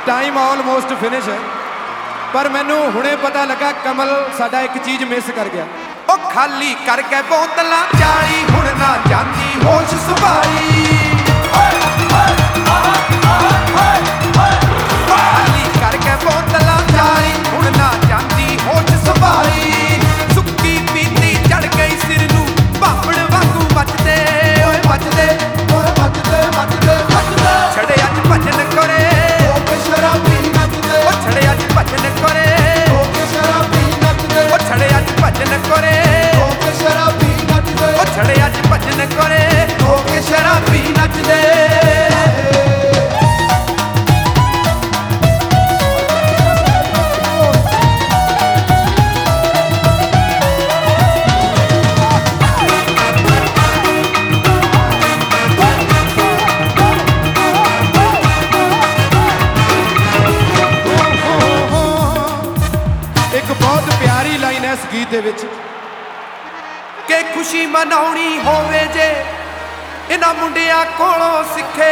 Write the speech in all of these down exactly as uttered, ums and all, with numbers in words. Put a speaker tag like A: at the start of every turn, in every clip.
A: Time almost finish है पर मैनू हुणे पता लगा कमल साडा एक चीज़ मिस कर गया।
B: ओ खाली करके बोतलां चाली हुण ना जांदी होश सुभाई। खाली करके बोतलां चाली हुण ना जांदी होश सुभाई। सुक्की पीती चढ़ गई सिर नू भापड़ वांगू मचदे ओए मचदे ओए मचदे मचदे मचदे। छड़े अज भजन करे ओ शराबी नचदे। ओ छड़े अज भजन करे ओ शराबी नचदे। ओ छड़े अज भजन करे ओ शराबी नचदे। ओ छड़े अज भजन करे ओ शराबी नचदे।
A: एक बहुत प्यारी लाइन है इस गीत दे विच
B: कि खुशी मनाउणी होवे जे इन्हां मुंडियां कोलों सिखे।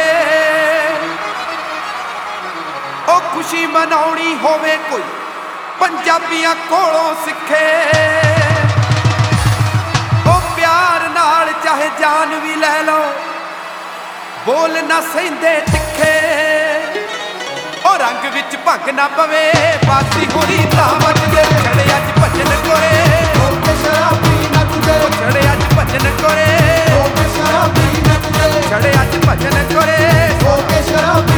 B: ओ खुशी मनाउणी होवे कोई पंजाबियां कोलों सिखे। ओ प्यार नाल चाहे जान भी लै लो बोल ना सहिंदे तिखे। ओ रंग विच भंग ना पवे बासी होरी तां वजदे। छड़े अज भजन करे ओ शराबी नचदे। ओ छड़े अज भजन करे ओ शराबी नचदे। छड़े अज भजन करे ओ शराबी